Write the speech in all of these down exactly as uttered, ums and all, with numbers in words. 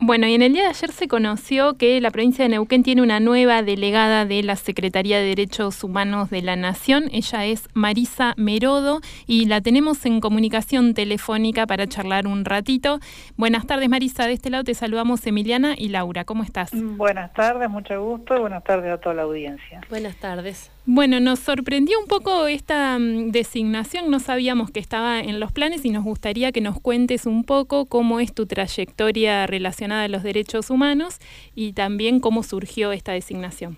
Bueno, y en el día de ayer se conoció que la provincia de Neuquén tiene una nueva delegada de la Secretaría de Derechos Humanos de la Nación. Ella es Marisa Merodo y la tenemos en comunicación telefónica para charlar un ratito. Buenas tardes, Marisa. De este lado te saludamos Emiliana y Laura. ¿Cómo estás? Buenas tardes, mucho gusto y buenas tardes a toda la audiencia. Buenas tardes. Bueno, nos sorprendió un poco esta um, designación, no sabíamos que estaba en los planes y nos gustaría que nos cuentes un poco cómo es tu trayectoria relacionada a los derechos humanos y también cómo surgió esta designación.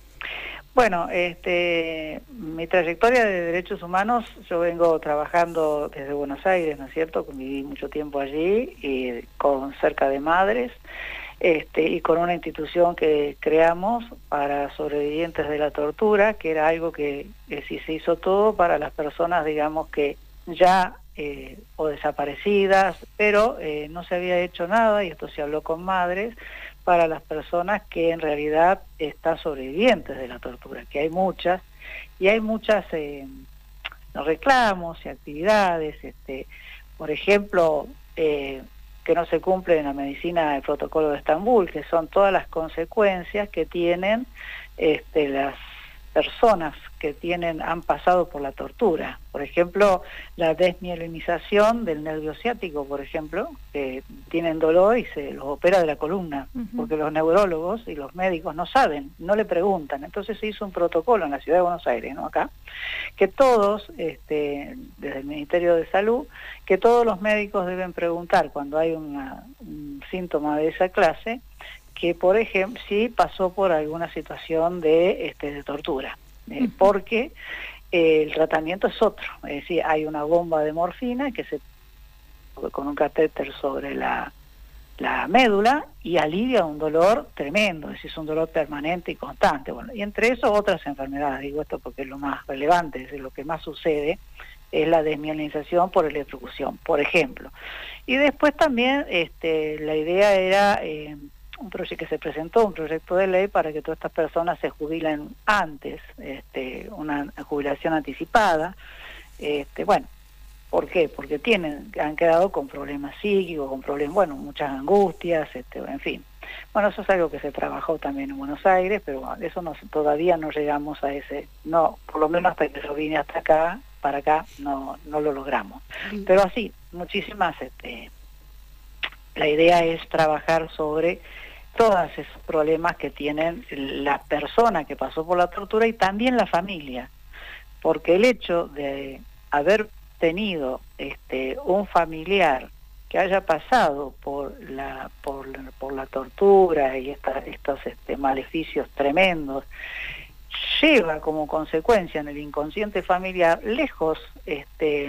Bueno, este, mi trayectoria de derechos humanos, yo vengo trabajando desde Buenos Aires, ¿no es cierto? Viví mucho tiempo allí, y con cerca de madres. Este, y con una institución que creamos para sobrevivientes de la tortura, que era algo que, que sí se hizo todo para las personas, digamos, que ya eh, o desaparecidas, pero eh, no se había hecho nada, y esto se habló con madres, para las personas que en realidad están sobrevivientes de la tortura, que hay muchas, y hay muchas eh, reclamos y actividades, este, por ejemplo, eh, que no se cumple en la medicina el protocolo de Estambul, que son todas las consecuencias que tienen este, las personas que tienen han pasado por la tortura. Por ejemplo, la desmielinización del nervio ciático, por ejemplo, que tienen dolor y se los opera de la columna, uh-huh. porque los neurólogos y los médicos no saben, no le preguntan. Entonces se hizo un protocolo en la ciudad de Buenos Aires, ¿no? Acá, que todos, este, desde el Ministerio de Salud, que todos los médicos deben preguntar cuando hay una, un síntoma de esa clase, que por ejemplo sí pasó por alguna situación de, este, de tortura, eh, porque eh, el tratamiento es otro, es decir, hay una bomba de morfina que se con un catéter sobre la, la médula y alivia un dolor tremendo, es decir, es un dolor permanente y constante. Bueno, y entre eso otras enfermedades, digo esto porque es lo más relevante, es decir, lo que más sucede es la desmielinización por electrocución, por ejemplo. Y después también este, la idea era eh, un proyecto que se presentó, un proyecto de ley para que todas estas personas se jubilen antes, este, una jubilación anticipada. Este, bueno, ¿por qué? Porque tienen, han quedado con problemas psíquicos, con problemas, bueno, muchas angustias, este, en fin. Bueno, eso es algo que se trabajó también en Buenos Aires, pero bueno, eso no, todavía no llegamos a ese, no, por lo menos hasta que yo vine hasta acá, para acá, no, no lo logramos. Sí. Pero así, muchísimas, este, la idea es trabajar sobre todos esos problemas que tienen la persona que pasó por la tortura y también la familia, porque el hecho de haber tenido este, un familiar que haya pasado por la por, por la tortura y esta, estos este, maleficios tremendos, lleva como consecuencia en el inconsciente familiar lejos este,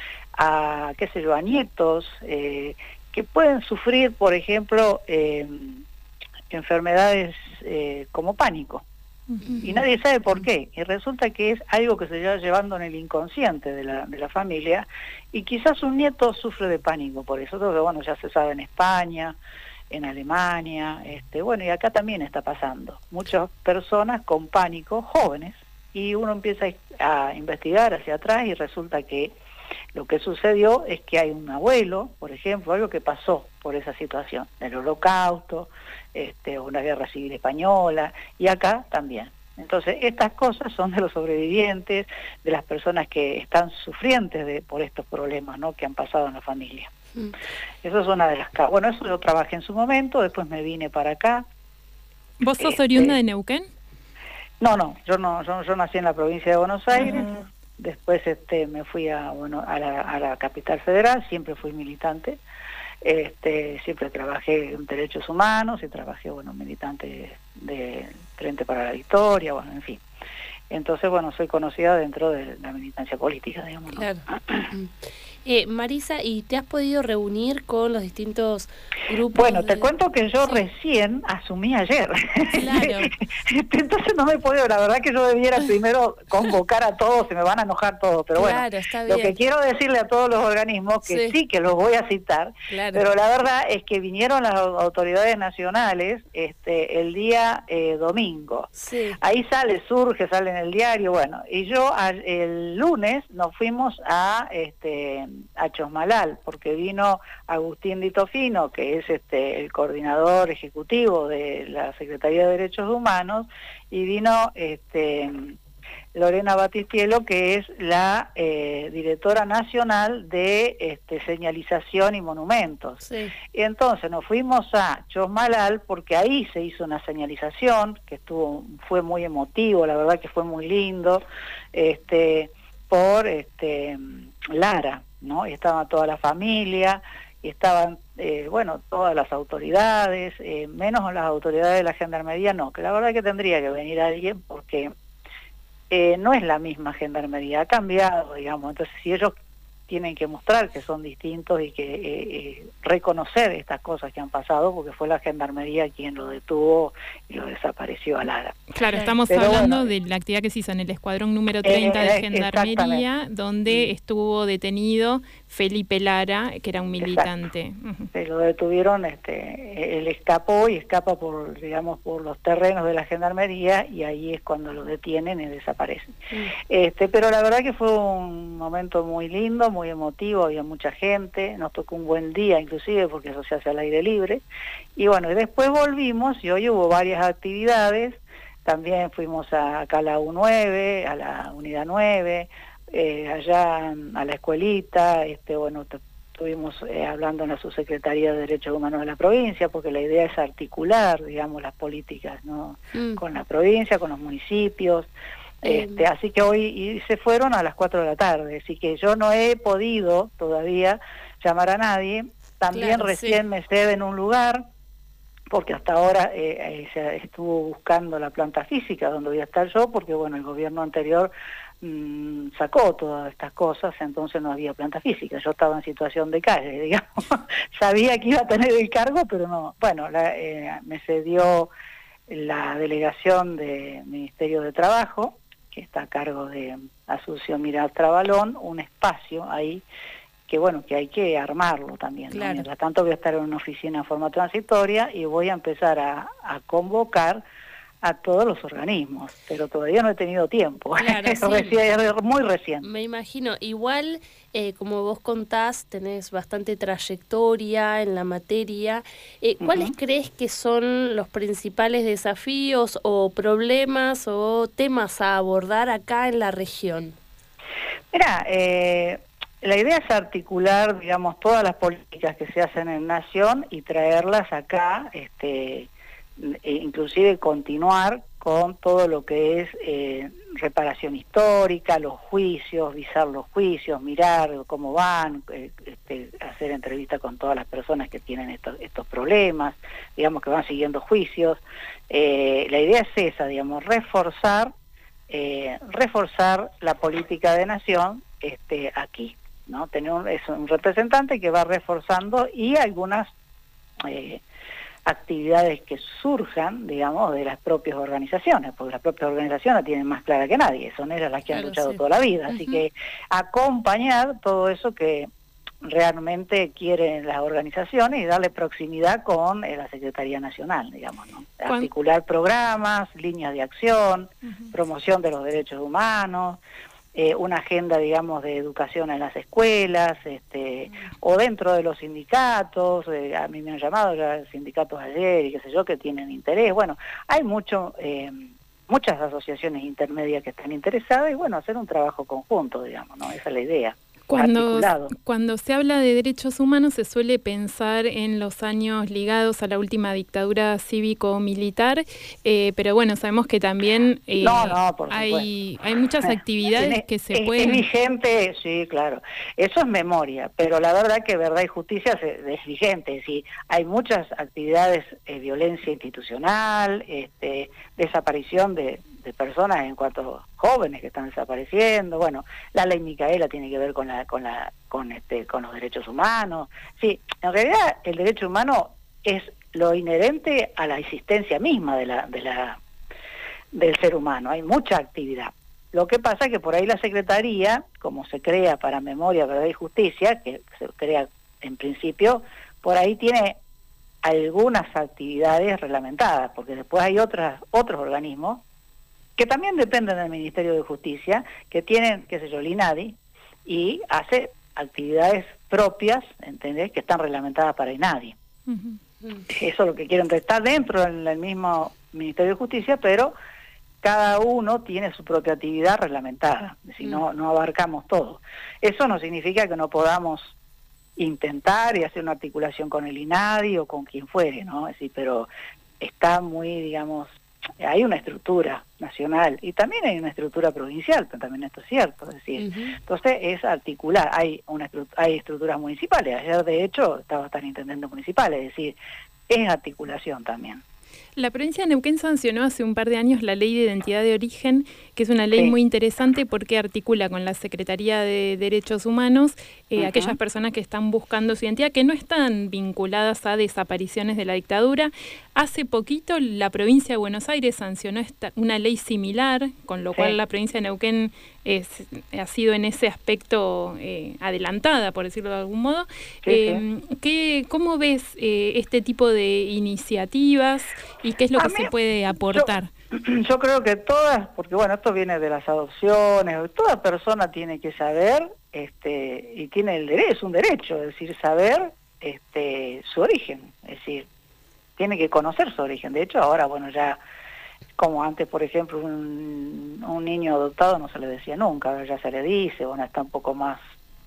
a, qué sé yo, a nietos eh, que pueden sufrir, por ejemplo, eh, enfermedades eh, como pánico. Uh-huh. Y nadie sabe por qué, y resulta que es algo que se lleva llevando en el inconsciente de la, de la familia, y quizás un nieto sufre de pánico por eso, todo, bueno, ya se sabe en España, en Alemania, este, bueno, y acá también está pasando, muchas personas con pánico, jóvenes, y uno empieza a investigar hacia atrás y resulta que lo que sucedió es que hay un abuelo, por ejemplo, algo que pasó por esa situación, el Holocausto, este, una guerra civil española, y acá también. Entonces, estas cosas son de los sobrevivientes, de las personas que están sufrientes de, por estos problemas, ¿no?, que han pasado en la familia. Mm. Eso es una de las causas. Bueno, eso yo trabajé en su momento, después me vine para acá. ¿Vos sos este, oriunda de Neuquén? No, no, yo no, yo, yo nací en la provincia de Buenos Aires. Uh-huh. Después este, me fui a, bueno, a, la, a la capital federal, siempre fui militante, este, siempre trabajé en derechos humanos y trabajé, bueno, militante de Frente para la Victoria, bueno, en fin. Entonces, bueno, soy conocida dentro de la militancia política, digamos, ¿no? Claro. Eh, Marisa, ¿y te has podido reunir con los distintos grupos? Bueno, te de... cuento que yo sí. recién asumí ayer. Claro. Entonces no me puedo, la verdad que yo debiera primero convocar a todos, se me van a enojar todos, pero claro, bueno, está lo bien. que quiero decirle a todos los organismos, que sí, sí que los voy a citar, claro. Pero la verdad es que vinieron las autoridades nacionales este, el día eh, domingo. Sí. Ahí sale, surge, sale en el diario, bueno, y yo el lunes nos fuimos a... este a Chosmalal, porque vino Agustín Di Tofino, que es este el coordinador ejecutivo de la Secretaría de Derechos Humanos, y vino este Lorena Batistielo, que es la eh, directora nacional de este, señalización y monumentos. Sí. Y entonces nos fuimos a Chosmalal porque ahí se hizo una señalización que estuvo, fue muy emotivo, la verdad que fue muy lindo, este, por este, Lara, ¿no? Y estaba toda la familia, y estaban, eh, bueno, todas las autoridades, eh, menos las autoridades de la Gendarmería, no, que la verdad que tendría que venir alguien porque Eh, no es la misma Gendarmería, ha cambiado, digamos, entonces si ellos tienen que mostrar que son distintos y que eh, eh, reconocer estas cosas que han pasado, porque fue la Gendarmería quien lo detuvo y lo desapareció a Lara. Claro, estamos Pero hablando bueno, de la actividad que se hizo en el Escuadrón número treinta de eh, Gendarmería, donde estuvo detenido Felipe Lara, que era un militante. Uh-huh. Se lo detuvieron, este, él escapó y escapa por, digamos, por los terrenos de la Gendarmería, y ahí es cuando lo detienen y desaparecen. Mm. Este, pero la verdad que fue un momento muy lindo, muy emotivo, había mucha gente, nos tocó un buen día inclusive porque eso se hace al aire libre, y bueno, y después volvimos y hoy hubo varias actividades, también fuimos a, acá a la U nueve, a la Unidad nueve, eh, allá a la escuelita, este, bueno, estuvimos eh, hablando en la Subsecretaría de Derechos Humanos de la provincia, porque la idea es articular, digamos, las políticas, ¿no? Mm. Con la provincia, con los municipios. Este, así que hoy y se fueron a las cuatro de la tarde, así que yo no he podido todavía llamar a nadie, también claro, recién sí. me ceden un lugar, porque hasta ahora eh, eh, se estuvo buscando la planta física donde voy a estar yo, porque bueno, el gobierno anterior mmm, sacó todas estas cosas, entonces no había planta física, yo estaba en situación de calle, digamos, sabía que iba a tener el cargo, pero no, bueno, la, eh, me cedió la delegación del Ministerio de Trabajo, que está a cargo de Asunción Miral Trabalón, un espacio ahí que bueno, que hay que armarlo también. Claro. ¿No? Mientras tanto voy a estar en una oficina en forma transitoria y voy a empezar a, a convocar a todos los organismos, pero todavía no he tenido tiempo, claro, sí. Recién, muy recién. Me imagino, igual eh, como vos contás, tenés bastante trayectoria en la materia, eh, ¿cuáles uh-huh. crees que son los principales desafíos o problemas o temas a abordar acá en la región? Mira, eh, la idea es articular, digamos, todas las políticas que se hacen en Nación y traerlas acá, este inclusive continuar con todo lo que es eh, reparación histórica, los juicios, visar los juicios, mirar cómo van, eh, este, hacer entrevistas con todas las personas que tienen estos, estos problemas, digamos que van siguiendo juicios. Eh, la idea es esa, digamos, reforzar, eh, reforzar la política de Nación este, aquí, ¿no? Tener un, es un representante que va reforzando y algunas Eh, actividades que surjan, digamos, de las propias organizaciones, porque las propias organizaciones la tienen más clara que nadie, son ellas las que claro, han luchado sí. toda la vida, uh-huh. así que acompañar todo eso que realmente quieren las organizaciones y darle proximidad con eh, la Secretaría Nacional, digamos, ¿no? Articular programas, líneas de acción, uh-huh. promoción de los derechos humanos, Eh, una agenda, digamos, de educación en las escuelas, este, mm. o dentro de los sindicatos, eh, a mí me han llamado ya sindicatos ayer y qué sé yo, que tienen interés. Bueno, hay mucho, eh, muchas asociaciones intermedias que están interesadas y bueno, hacer un trabajo conjunto, digamos, ¿no? Esa es la idea. Cuando, cuando se habla de derechos humanos se suele pensar en los años ligados a la última dictadura cívico-militar, eh, pero bueno, sabemos que también eh, no, no, por hay, hay muchas actividades es, que se es, pueden... Es vigente, sí, claro, eso es memoria, pero la verdad que Verdad y Justicia es vigente, sí, hay muchas actividades, eh, violencia institucional, este, desaparición de... de personas en cuanto a jóvenes que están desapareciendo, bueno, la ley Micaela tiene que ver con la con la con este con los derechos humanos. Sí, en realidad el derecho humano es lo inherente a la existencia misma de la de la del ser humano, hay mucha actividad. Lo que pasa es que por ahí la Secretaría, como se crea para Memoria, Verdad y Justicia, que se crea en principio, por ahí tiene algunas actividades reglamentadas, porque después hay otras otros organismos que también dependen del Ministerio de Justicia, que tienen, qué sé yo, el INADI, y hace actividades propias, ¿entendés? Que están reglamentadas para nadie. Uh-huh. Eso es lo que quieren, está dentro del mismo Ministerio de Justicia, pero cada uno tiene su propia actividad reglamentada, es decir, uh-huh. no, no abarcamos todo. Eso no significa que no podamos intentar y hacer una articulación con el INADI o con quien fuere, ¿no? Es decir, pero está muy, digamos, hay una estructura nacional y también hay una estructura provincial, pero también esto es cierto, es decir, uh-huh. entonces es articular, hay una hay estructuras municipales, ayer de hecho estaba hasta el intendente municipal, es decir, es articulación también. La provincia de Neuquén sancionó hace un par de años la Ley de Identidad de Origen, que es una ley sí. muy interesante porque articula con la Secretaría de Derechos Humanos eh, uh-huh. aquellas personas que están buscando su identidad, que no están vinculadas a desapariciones de la dictadura. Hace poquito la provincia de Buenos Aires sancionó esta, una ley similar, con lo sí. cual la provincia de Neuquén es, ha sido en ese aspecto eh, adelantada, por decirlo de algún modo. Sí, eh, sí. ¿qué, ¿Cómo ves eh, este tipo de iniciativas y qué es lo A que mí, se puede aportar? Yo, yo creo que todas, porque bueno, esto viene de las adopciones, toda persona tiene que saber, este, y tiene el derecho, es un derecho, es decir, saber este, su origen, es decir, tiene que conocer su origen. De hecho, ahora, bueno, ya, como antes, por ejemplo, un, un niño adoptado no se le decía nunca, ahora ya se le dice, bueno, está un poco más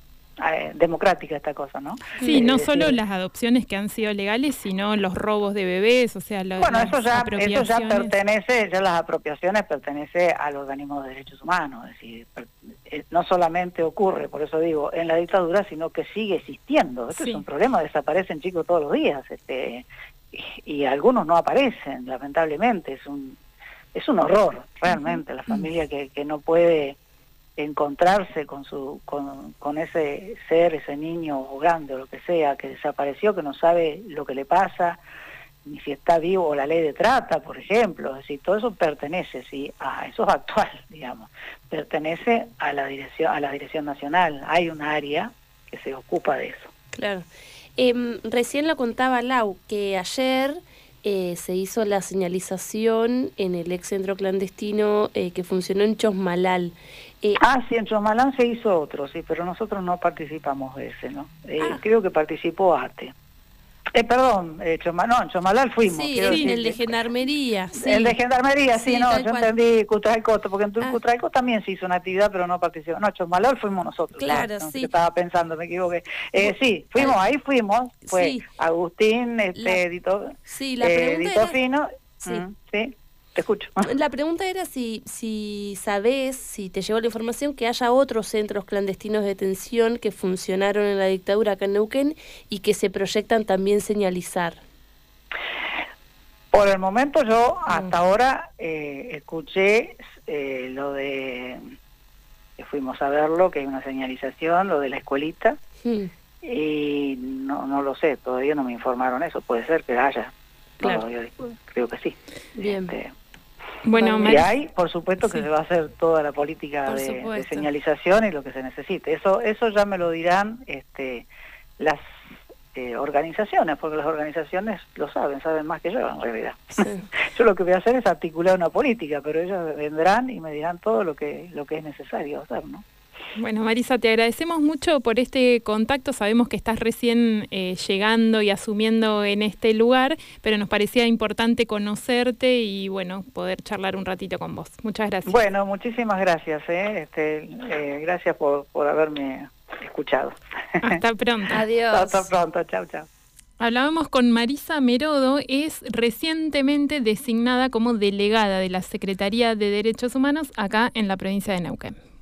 eh, democrática esta cosa, ¿no? Sí, eh, no decir, solo las adopciones que han sido legales, sino los robos de bebés, o sea, lo, bueno, las eso ya, apropiaciones. eso ya pertenece, ya las apropiaciones pertenece al organismo de derechos humanos, es decir, per, eh, no solamente ocurre, por eso digo, en la dictadura, sino que sigue existiendo. Esto sí. es un problema, desaparecen chicos todos los días, este, y, y algunos no aparecen, lamentablemente, es un es un horror, realmente, la familia que, que no puede encontrarse con su con, con ese ser, ese niño o grande o lo que sea, que desapareció, que no sabe lo que le pasa, ni si está vivo, o la ley de trata, por ejemplo, es decir, todo eso pertenece, sí, a eso es actual, digamos, pertenece a la dirección, a la Dirección Nacional, hay un área que se ocupa de eso. Claro. Eh, recién lo contaba Lau, que ayer eh, se hizo la señalización en el ex centro clandestino eh, que funcionó en Chosmalal. Eh, ah, sí, en Chosmalal se hizo otro, sí, pero nosotros no participamos de ese, ¿no? Eh, ah. Creo que participó ATE. Eh, perdón, eh, Choma, no, en Chosmalal fuimos. Sí, quiero sí decir, el de Gendarmería. Sí. El de Gendarmería, sí, sí no, yo cual. entendí Cutralcó, porque en ah. Cutralcó también se hizo una actividad, pero no participó. No, Chosmalal fuimos nosotros. Claro, no, sí. Yo estaba pensando, me equivoqué. Eh, sí, fuimos, ahí fuimos, fue sí. Agustín, este, la, Dito, sí, la eh, pregunta Dito era, Fino, sí. Mm, sí. Te escucho. La pregunta era si, si sabés, si te llegó la información, que haya otros centros clandestinos de detención que funcionaron en la dictadura acá en Neuquén y que se proyectan también señalizar. Por el momento yo hasta mm. ahora eh, escuché eh, lo de, que fuimos a verlo, que hay una señalización, lo de la escuelita, mm. y no, no lo sé, todavía no me informaron eso, puede ser que haya. Claro. No, yo creo que sí. Bien. Este, bueno, y hay, por supuesto, que sí. se va a hacer toda la política de, de señalización y lo que se necesite. Eso eso ya me lo dirán este, las eh, organizaciones, porque las organizaciones lo saben, saben más que yo en realidad. Sí. Yo lo que voy a hacer es articular una política, pero ellos vendrán y me dirán todo lo que lo que es necesario hacer, ¿no? Bueno, Marisa, te agradecemos mucho por este contacto. Sabemos que estás recién eh, llegando y asumiendo en este lugar, pero nos parecía importante conocerte y, bueno, poder charlar un ratito con vos. Muchas gracias. Bueno, muchísimas gracias. ¿eh? Este, eh, gracias por, por haberme escuchado. Hasta pronto. Adiós. Hasta pronto. Chau, chau. Hablábamos con Marisa Merodo, es recientemente designada como delegada de la Secretaría de Derechos Humanos acá en la provincia de Neuquén.